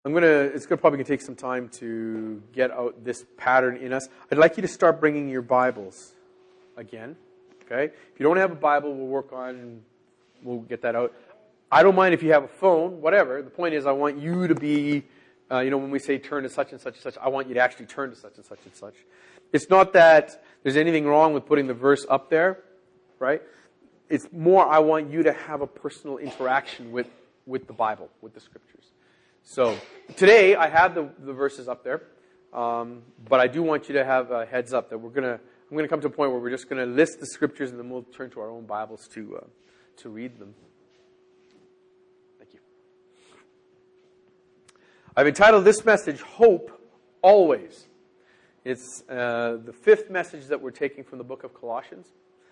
It's probably going to take some time to get out this pattern in us. I'd like you to start bringing your Bibles again. Okay? If you don't have a Bible, we'll get that out. I don't mind if you have a phone, whatever. The point is I want you to be, when we say turn to such and such and such, I want you to actually turn to such and such and such. It's not that there's anything wrong with putting the verse up there, right? It's more I want you to have a personal interaction with the Bible, with the Scriptures. So today I have the verses up there, but I do want you to have a heads up that I'm going to come to a point where we're just going to list the Scriptures and then we'll turn to our own Bibles to read them. Thank you. I've entitled this message, Hope Always. It's the fifth message that we're taking from the book of Colossians.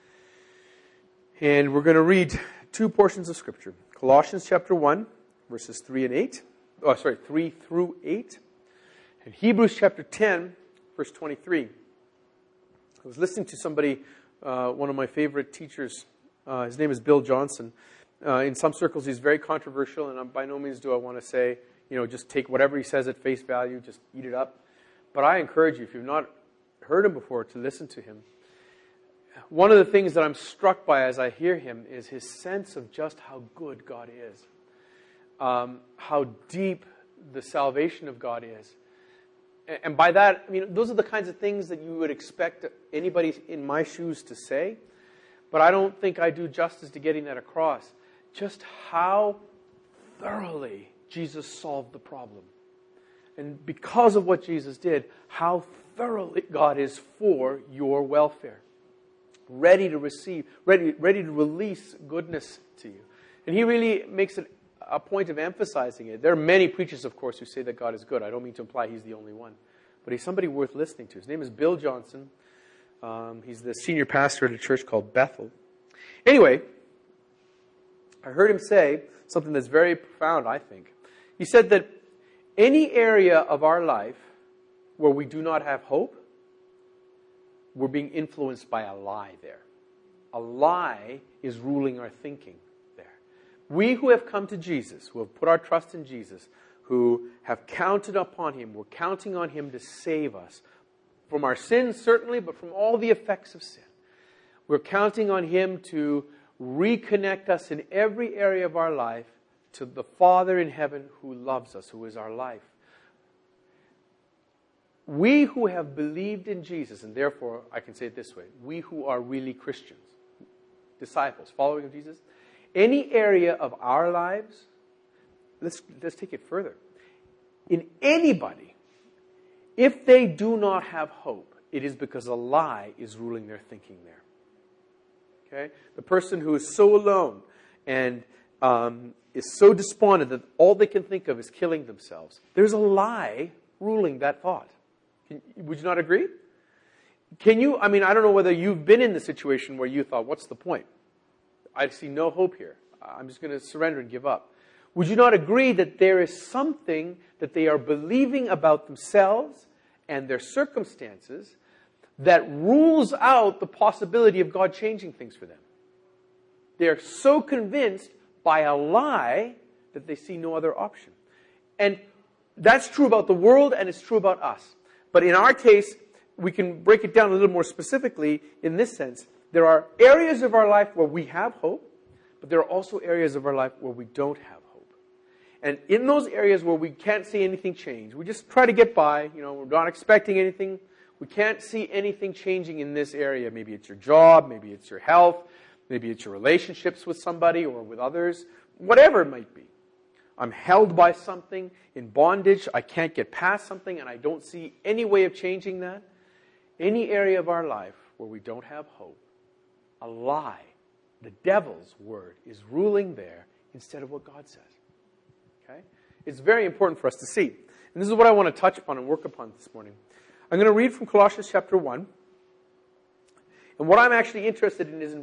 And we're going to read two portions of Scripture. Colossians chapter 1, verses 3 through 8. And Hebrews chapter 10, verse 23. I was listening to somebody, one of my favorite teachers. His name is Bill Johnson. In some circles, he's very controversial, and by no means do I want to say, just take whatever he says at face value, just eat it up. But I encourage you, if you've not heard him before, to listen to him. One of the things that I'm struck by as I hear him is his sense of just how good God is. How deep the salvation of God is. And by that, those are the kinds of things that you would expect anybody in my shoes to say. But I don't think I do justice to getting that across. Just how thoroughly Jesus solved the problem. And because of what Jesus did, how thoroughly God is for your welfare. Ready to receive, ready to release goodness to you. And he really makes it a point of emphasizing it. There are many preachers, of course, who say that God is good. I don't mean to imply he's the only one. But he's somebody worth listening to. His name is Bill Johnson. He's the senior pastor at a church called Bethel. Anyway, I heard him say something that's very profound, I think. He said that any area of our life where we do not have hope, we're being influenced by a lie there. A lie is ruling our thinking there. We who have come to Jesus, who have put our trust in Jesus, who have counted upon Him, we're counting on Him to save us from our sins, certainly, but from all the effects of sin. We're counting on Him to reconnect us in every area of our life to the Father in heaven who loves us, who is our life. We who have believed in Jesus, and therefore, I can say it this way, we who are really Christians, disciples, following of Jesus, any area of our lives, let's take it further. In anybody, if they do not have hope, it is because a lie is ruling their thinking there. Okay? The person who is so alone and is so despondent that all they can think of is killing themselves, there's a lie ruling that thought. Would you not agree? I don't know whether you've been in the situation where you thought, what's the point? I see no hope here. I'm just going to surrender and give up. Would you not agree that there is something that they are believing about themselves and their circumstances that rules out the possibility of God changing things for them? They are so convinced by a lie that they see no other option. And that's true about the world and it's true about us. But in our case, we can break it down a little more specifically in this sense. There are areas of our life where we have hope, but there are also areas of our life where we don't have hope. And in those areas where we can't see anything change, we just try to get by, we're not expecting anything. We can't see anything changing in this area. Maybe it's your job, maybe it's your health, maybe it's your relationships with somebody or with others, whatever it might be. I'm held by something in bondage. I can't get past something and I don't see any way of changing that. Any area of our life where we don't have hope, a lie, the devil's word is ruling there instead of what God says. Okay? It's very important for us to see. And this is what I want to touch upon and work upon this morning. I'm going to read from Colossians chapter 1. And what I'm actually interested in is in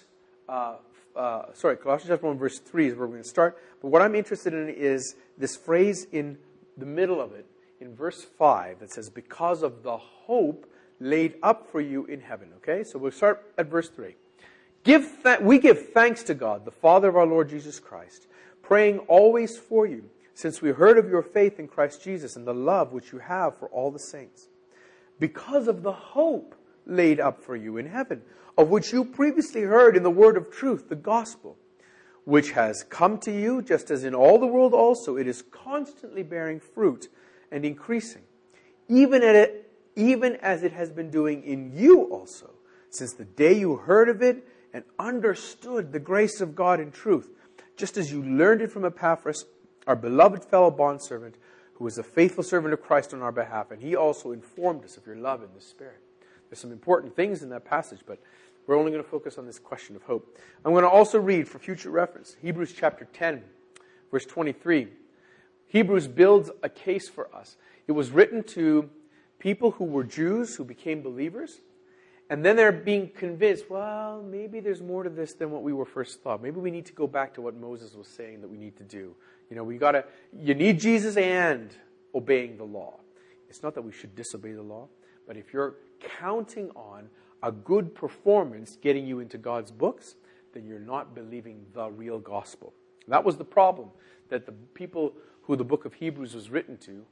Colossians chapter 1, verse 3 is where we're going to start. But what I'm interested in is this phrase in the middle of it, in verse 5, that says, because of the hope laid up for you in heaven. Okay, so we'll start at verse 3. We give thanks to God, the Father of our Lord Jesus Christ, praying always for you, since we heard of your faith in Christ Jesus and the love which you have for all the saints, because of the hope laid up for you in heaven, of which you previously heard in the word of truth, the gospel, which has come to you, just as in all the world also it is constantly bearing fruit and increasing, even as it has been doing in you also, since the day you heard of it and understood the grace of God in truth, just as you learned it from Epaphras, our beloved fellow bondservant, who is a faithful servant of Christ on our behalf, and he also informed us of your love in the Spirit. There's some important things in that passage, but we're only going to focus on this question of hope. I'm going to also read, for future reference, Hebrews chapter 10, verse 23. Hebrews builds a case for us. It was written to people who were Jews who became believers, and then they're being convinced, well, maybe there's more to this than what we were first thought. Maybe we need to go back to what Moses was saying that we need to do. You need Jesus and obeying the law. It's not that we should disobey the law, but if you're counting on a good performance getting you into God's books, then you're not believing the real gospel. That was the problem that the people who the book of Hebrews was written to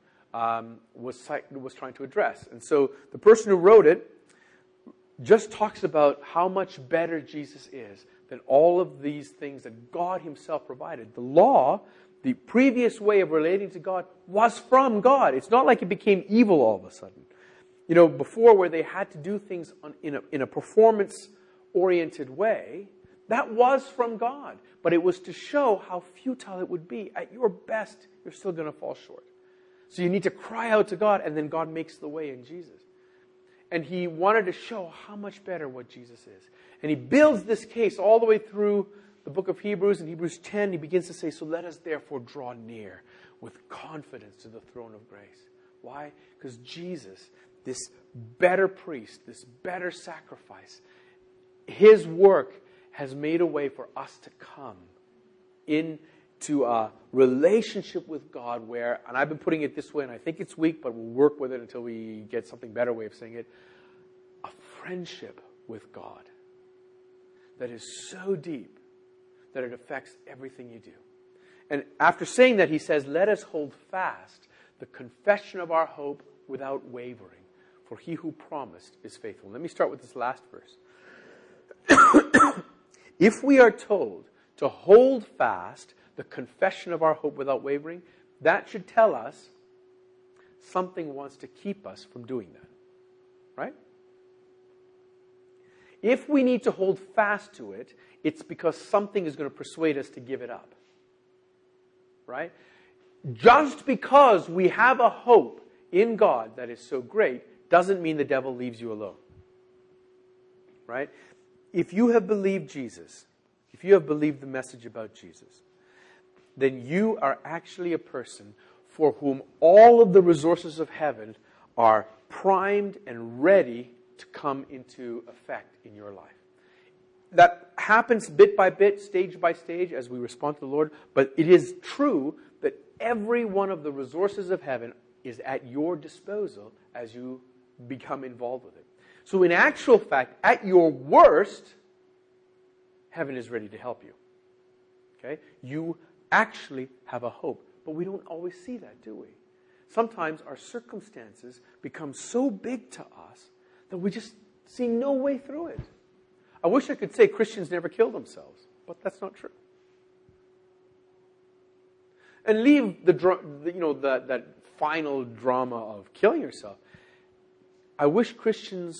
was trying to address. And so the person who wrote it just talks about how much better Jesus is than all of these things that God himself provided. The law, the previous way of relating to God, was from God. It's not like it became evil all of a sudden. Before, where they had to do things in a performance-oriented way, that was from God. But it was to show how futile it would be. At your best, you're still going to fall short. So you need to cry out to God, and then God makes the way in Jesus. And he wanted to show how much better what Jesus is. And he builds this case all the way through the book of Hebrews. In Hebrews 10, he begins to say, so let us therefore draw near with confidence to the throne of grace. Why? Because Jesus, this better priest, this better sacrifice, his work has made a way for us to come into a relationship with God where, and I've been putting it this way, and I think it's weak, but we'll work with it until we get something better way of saying it, a friendship with God that is so deep that it affects everything you do. And after saying that, he says, let us hold fast the confession of our hope without wavering. For he who promised is faithful. Let me start with this last verse. If we are told to hold fast the confession of our hope without wavering, that should tell us something wants to keep us from doing that. Right? If we need to hold fast to it, it's because something is going to persuade us to give it up. Right? Just because we have a hope in God that is so great doesn't mean the devil leaves you alone. Right? If you have believed Jesus, if you have believed the message about Jesus, then you are actually a person for whom all of the resources of heaven are primed and ready to come into effect in your life. That happens bit by bit, stage by stage, as we respond to the Lord, but it is true that every one of the resources of heaven is at your disposal as you become involved with it. So in actual fact, at your worst, heaven is ready to help you. Okay? You actually have a hope. But we don't always see that, do we? Sometimes our circumstances become so big to us that we just see no way through it. I wish I could say Christians never kill themselves, but that's not true. And leave that final drama of killing yourself. I wish I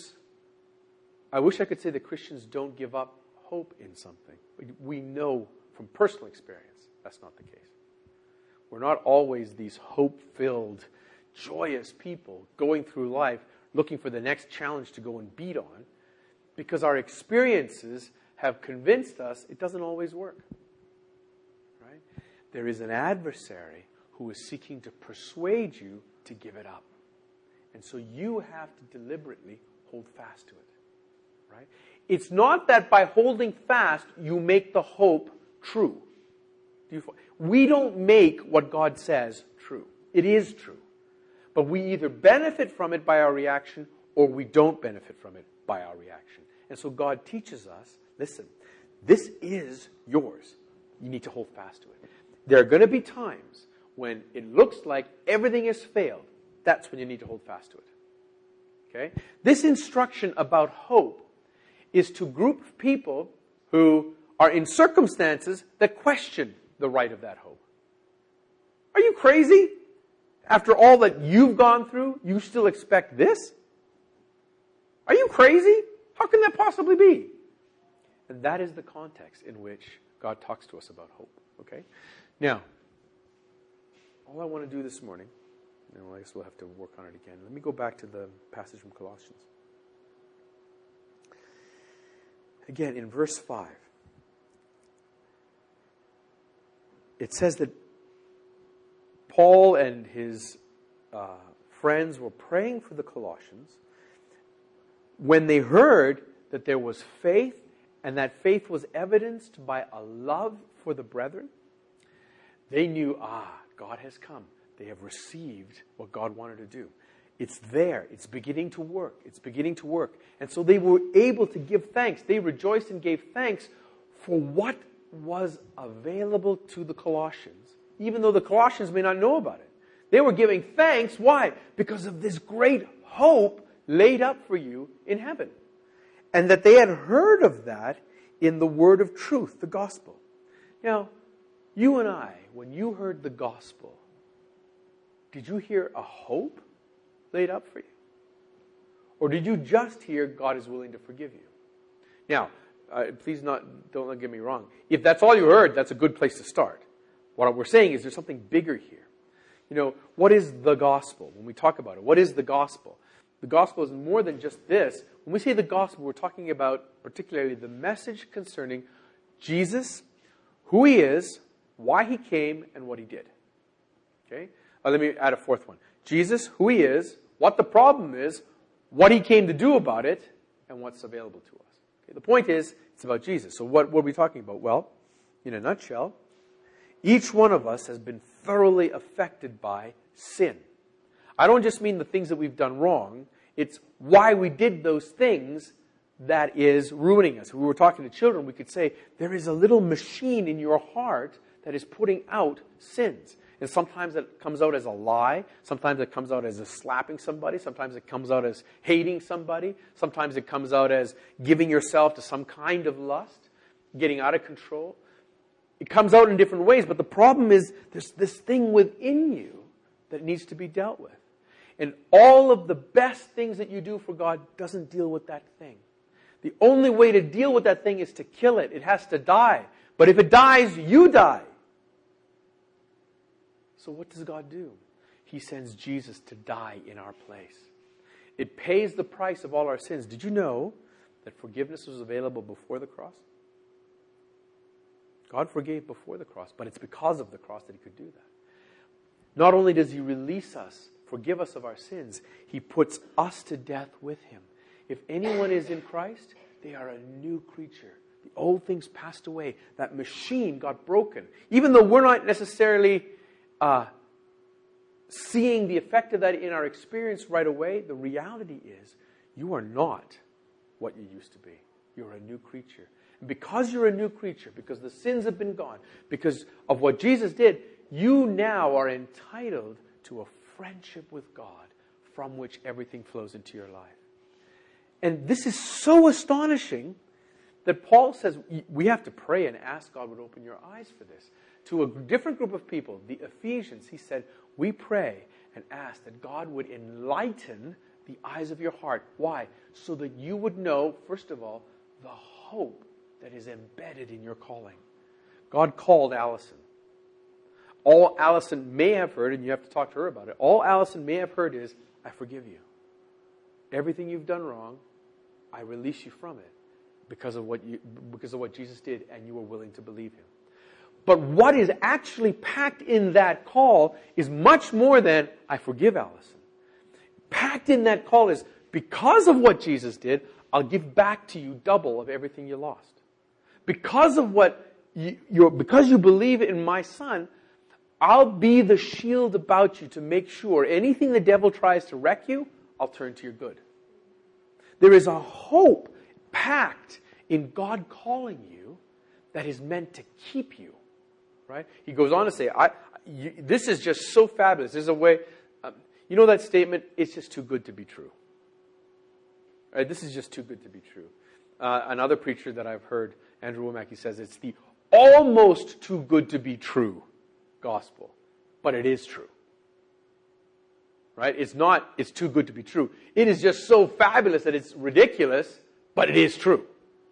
could say that Christians don't give up hope in something. We know from personal experience that's not the case. We're not always these hope-filled, joyous people going through life looking for the next challenge to go and beat on, because our experiences have convinced us it doesn't always work. Right? There is an adversary who is seeking to persuade you to give it up. And so you have to deliberately hold fast to it. Right? It's not that by holding fast you make the hope true. We don't make what God says true. It is true. But we either benefit from it by our reaction or we don't benefit from it by our reaction. And so God teaches us, listen, this is yours. You need to hold fast to it. There are going to be times when it looks like everything has failed, that's when you need to hold fast to it. Okay? This instruction about hope is to a group of people who are in circumstances that question the right of that hope. Are you crazy? After all that you've gone through, you still expect this? Are you crazy? How can that possibly be? And that is the context in which God talks to us about hope. Okay? Now, all I want to do this morning, and I guess we'll have to work on it again. Let me go back to the passage from Colossians. Again, in verse 5, it says that Paul and his friends were praying for the Colossians when they heard that there was faith, and that faith was evidenced by a love for the brethren. They knew, God has come. They have received what God wanted to do. It's there. It's beginning to work. It's beginning to work. And so they were able to give thanks. They rejoiced and gave thanks for what was available to the Colossians, even though the Colossians may not know about it. They were giving thanks. Why? Because of this great hope laid up for you in heaven. And that they had heard of that in the word of truth, the gospel. Now, you and I, when you heard the gospel, did you hear a hope laid up for you? Or did you just hear God is willing to forgive you? Now, please don't get me wrong. If that's all you heard, that's a good place to start. What we're saying is there's something bigger here. You know, what is the gospel? When we talk about it, what is the gospel? The gospel is more than just this. When we say the gospel, we're talking about particularly the message concerning Jesus, who he is, why he came, and what he did. Okay? Let me add a fourth one. Jesus, who he is, what the problem is, what he came to do about it, and what's available to us. Okay? The point is, it's about Jesus. So what are we talking about? Well, in a nutshell, each one of us has been thoroughly affected by sin. I don't just mean the things that we've done wrong. It's why we did those things that is ruining us. If we were talking to children, we could say, there is a little machine in your heart that is putting out sins. And sometimes it comes out as a lie. Sometimes it comes out as a slapping somebody. Sometimes it comes out as hating somebody. Sometimes it comes out as giving yourself to some kind of lust, getting out of control. It comes out in different ways, but the problem is there's this thing within you that needs to be dealt with. And all of the best things that you do for God doesn't deal with that thing. The only way to deal with that thing is to kill it. It has to die. But if it dies, you die. So what does God do? He sends Jesus to die in our place. It pays the price of all our sins. Did you know that forgiveness was available before the cross? God forgave before the cross, but it's because of the cross that he could do that. Not only does he release us, forgive us of our sins, he puts us to death with him. If anyone is in Christ, they are a new creature. The old things passed away. That machine got broken. Even though we're not necessarily seeing the effect of that in our experience right away, the reality is you are not what you used to be. You're a new creature. And because you're a new creature, because the sins have been gone, because of what Jesus did, you now are entitled to a friendship with God from which everything flows into your life. And this is so astonishing that Paul says we have to pray and ask God would open your eyes for this. To a different group of people, the Ephesians, he said, we pray and ask that God would enlighten the eyes of your heart. Why? So that you would know, first of all, the hope that is embedded in your calling. God called Allison. All Allison may have heard, and you have to talk to her about it, all Allison may have heard is, I forgive you. Everything you've done wrong, I release you from it because of what Jesus did, and you were willing to believe him. But what is actually packed in that call is much more than, I forgive Allison. Packed in that call is, because of what Jesus did, I'll give back to you double of everything you lost. Because of because you believe in my Son, I'll be the shield about you to make sure anything the devil tries to wreck you, I'll turn to your good. There is a hope packed in God calling you that is meant to keep you. Right? He goes on to say, this is just so fabulous. There's a way, you know that statement, it's just too good to be true. Right? This is just too good to be true. Another preacher that I've heard, Andrew Womack, he says it's the almost too good to be true gospel. But it is true. Right? It's not, it's too good to be true. It is just so fabulous that it's ridiculous, but it is true.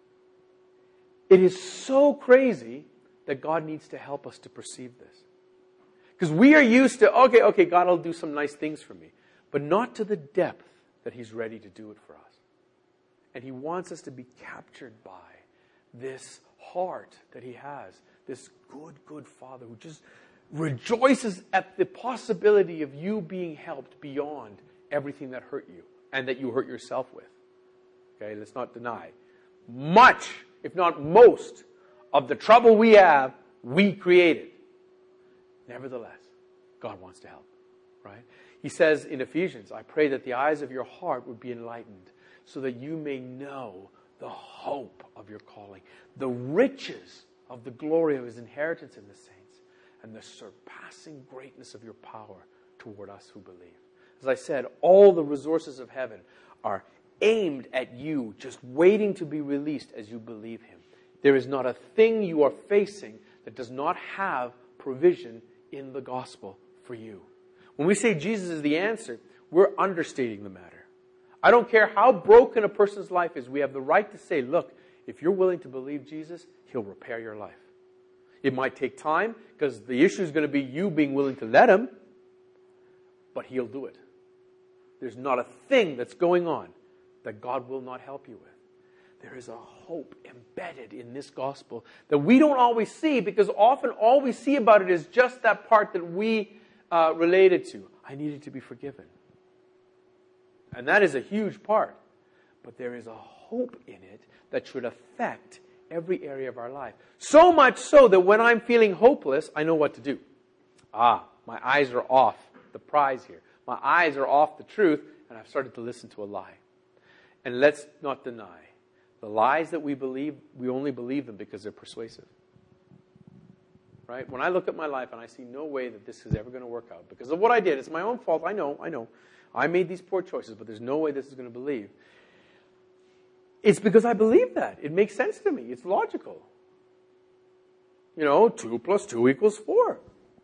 It is so crazy that God needs to help us to perceive this. Because we are used to, okay, God will do some nice things for me. But not to the depth that He's ready to do it for us. And He wants us to be captured by this heart that He has. This good Father who just rejoices at the possibility of you being helped beyond everything that hurt you and that you hurt yourself with. Okay, let's not deny. Much, if not most, of the trouble we have, we created. Nevertheless, God wants to help, right? He says in Ephesians, I pray that the eyes of your heart would be enlightened so that you may know the hope of your calling, the riches of the glory of His inheritance in the saints, and the surpassing greatness of your power toward us who believe. As I said, all the resources of heaven are aimed at you, just waiting to be released as you believe Him. There is not a thing you are facing that does not have provision in the gospel for you. When we say Jesus is the answer, we're understating the matter. I don't care how broken a person's life is, we have the right to say, look, if you're willing to believe Jesus, He'll repair your life. It might take time, because the issue is going to be you being willing to let Him, but He'll do it. There's not a thing that's going on that God will not help you with. There is a hope embedded in this gospel that we don't always see, because often all we see about it is just that part that we related to. I needed to be forgiven. And that is a huge part. But there is a hope in it that should affect every area of our life. So much so that when I'm feeling hopeless, I know what to do. My eyes are off the prize here. My eyes are off the truth, and I've started to listen to a lie. And let's not deny, the lies that we believe, we only believe them because they're persuasive. Right? When I look at my life and I see no way that this is ever going to work out because of what I did, it's my own fault, I know. I made these poor choices, but there's no way this is going to believe. It's because I believe that. It makes sense to me. It's logical. 2 plus 2 equals 4.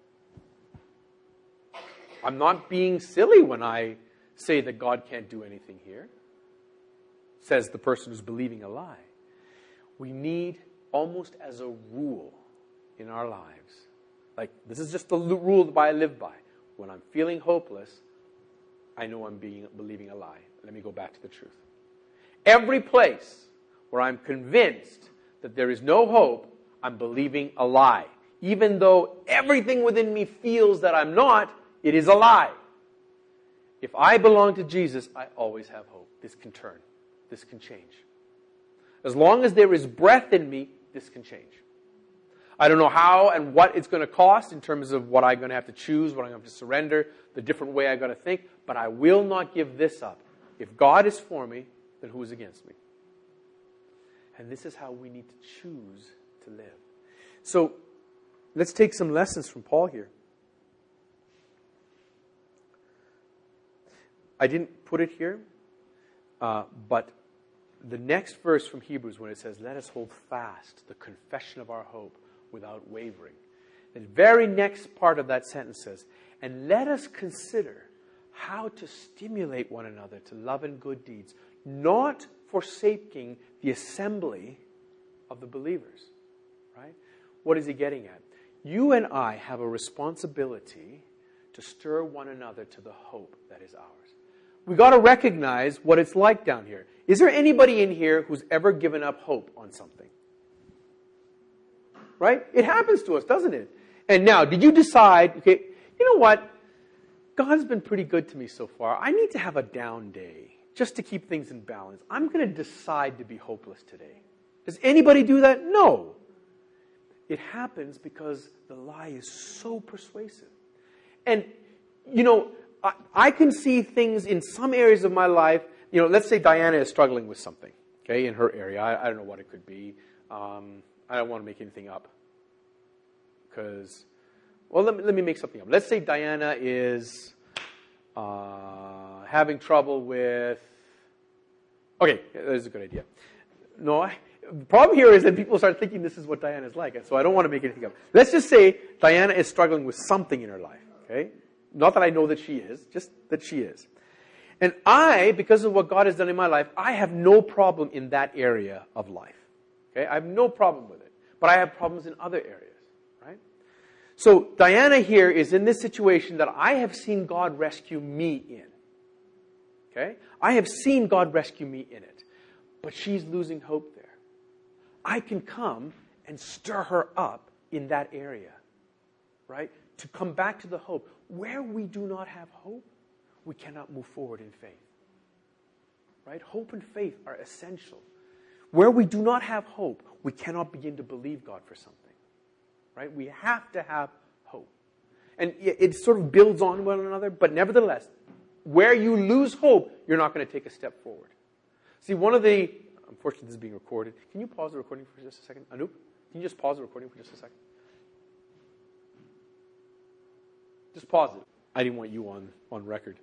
I'm not being silly when I say that God can't do anything here, says the person who's believing a lie. We need, almost as a rule in our lives, like this is just the rule that I live by. When I'm feeling hopeless, I know I'm believing a lie. Let me go back to the truth. Every place where I'm convinced that there is no hope, I'm believing a lie. Even though everything within me feels that I'm not, it is a lie. If I belong to Jesus, I always have hope. This can turn. This can change. As long as there is breath in me, this can change. I don't know how and what it's going to cost in terms of what I'm going to have to choose, what I'm going to have to surrender, the different way I'm going to think, but I will not give this up. If God is for me, then who is against me? And this is how we need to choose to live. So, let's take some lessons from Paul here. I didn't put it here, but the next verse from Hebrews when it says, let us hold fast the confession of our hope without wavering. The very next part of that sentence says, and let us consider how to stimulate one another to love and good deeds, not forsaking the assembly of the believers. Right? What is he getting at? You and I have a responsibility to stir one another to the hope that is ours. We got to recognize what it's like down here. Is there anybody in here who's ever given up hope on something? Right? It happens to us, doesn't it? And now, did you decide, okay, you know what? God's been pretty good to me so far. I need to have a down day just to keep things in balance. I'm going to decide to be hopeless today. Does anybody do that? No. It happens because the lie is so persuasive. And, I can see things in some areas of my life. Let's say Diana is struggling with something, okay, in her area. I don't know what it could be. I don't want to make anything up because Well, let me make something up. Let's say Diana is having trouble with... Okay, that's a good idea. No, the problem here is that people start thinking this is what Diana's like, and so I don't want to make anything up. Let's just say Diana is struggling with something in her life, okay? Not that I know that she is, just that she is. And I, because of what God has done in my life, I have no problem in that area of life. Okay? I have no problem with it. But I have problems in other areas, right? So Diana here is in this situation that I have seen God rescue me in. Okay? I have seen God rescue me in it. But she's losing hope there. I can come and stir her up in that area, right? To come back to the hope. Where we do not have hope, we cannot move forward in faith. Right? Hope and faith are essential. Where we do not have hope, we cannot begin to believe God for something. Right? We have to have hope. And it sort of builds on one another, but nevertheless, where you lose hope, you're not going to take a step forward. See, unfortunately this is being recorded. Can you pause the recording for just a second? Anoop, can you just pause the recording for just a second? Just pause it. I didn't want you on record.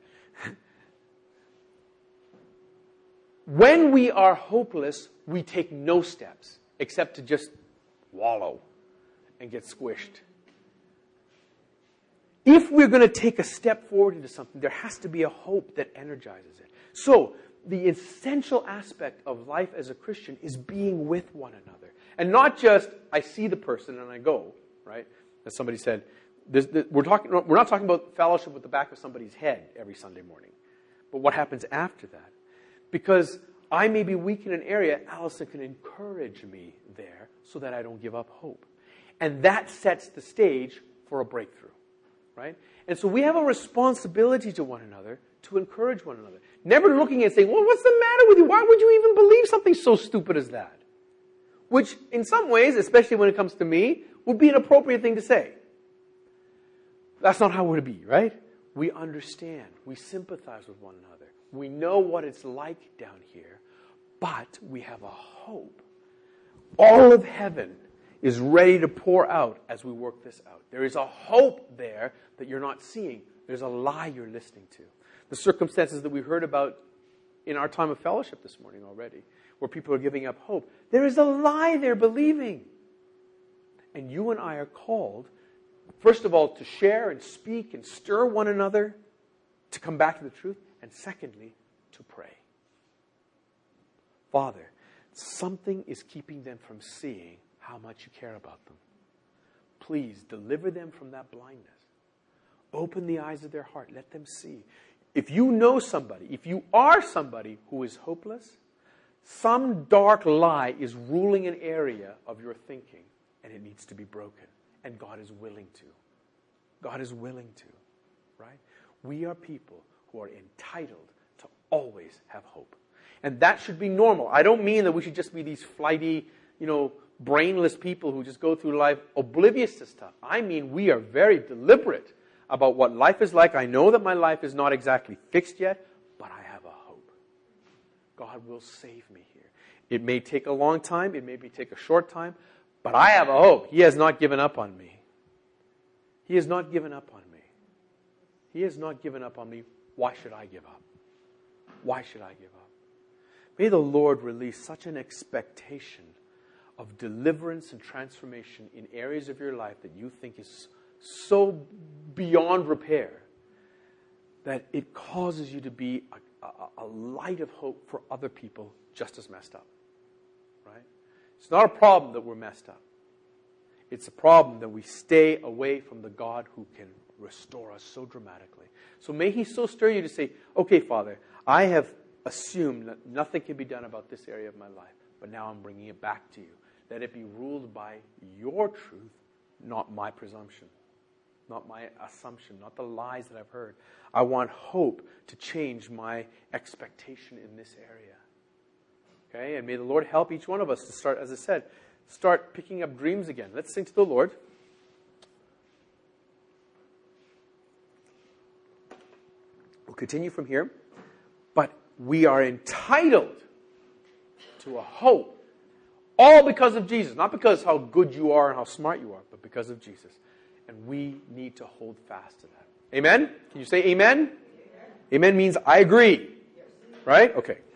When we are hopeless, we take no steps except to just wallow and get squished. If we're going to take a step forward into something, there has to be a hope that energizes it. So, the essential aspect of life as a Christian is being with one another. And not just, I see the person and I go, right? As somebody said, we're not talking about fellowship with the back of somebody's head every Sunday morning. But what happens after that? Because I may be weak in an area, Allison can encourage me there so that I don't give up hope. And that sets the stage for a breakthrough, right? And so we have a responsibility to one another to encourage one another. Never looking and saying, well, what's the matter with you? Why would you even believe something so stupid as that? Which, in some ways, especially when it comes to me, would be an appropriate thing to say. That's not how we're to be, right? We understand. We sympathize with one another. We know what it's like down here, but we have a hope. All of heaven is ready to pour out as we work this out. There is a hope there that you're not seeing. There's a lie you're listening to. The circumstances that we heard about in our time of fellowship this morning already, where people are giving up hope. There is a lie they're believing. And you and I are called, first of all, to share and speak and stir one another to come back to the truth. And secondly, to pray. Father, something is keeping them from seeing how much you care about them. Please deliver them from that blindness. Open the eyes of their heart. Let them see. If you know somebody, if you are somebody who is hopeless, some dark lie is ruling an area of your thinking, and it needs to be broken. And God is willing to. God is willing to. Right? We are people who are entitled to always have hope. And that should be normal. I don't mean that we should just be these flighty, brainless people who just go through life oblivious to stuff. I mean, we are very deliberate about what life is like. I know that my life is not exactly fixed yet, but I have a hope. God will save me here. It may take a long time. It may take a short time. But I have a hope. He has not given up on me. He has not given up on me. He has not given up on me. Why should I give up? Why should I give up? May the Lord release such an expectation of deliverance and transformation in areas of your life that you think is so beyond repair that it causes you to be a light of hope for other people just as messed up. Right? It's not a problem that we're messed up. It's a problem that we stay away from the God who can restore us so dramatically. So may He so stir you to say, okay, Father, I have assumed that nothing can be done about this area of my life, but now I'm bringing it back to you. Let it be ruled by your truth, not my presumption, not my assumption, not the lies that I've heard. I want hope to change my expectation in this area. Okay, and may the Lord help each one of us to start, as I said, start picking up dreams again. Let's sing to the Lord. We'll continue from here. But we are entitled to a hope, all because of Jesus. Not because how good you are and how smart you are, but because of Jesus. And we need to hold fast to that. Amen? Can you say amen? Amen means I agree. Right? Okay.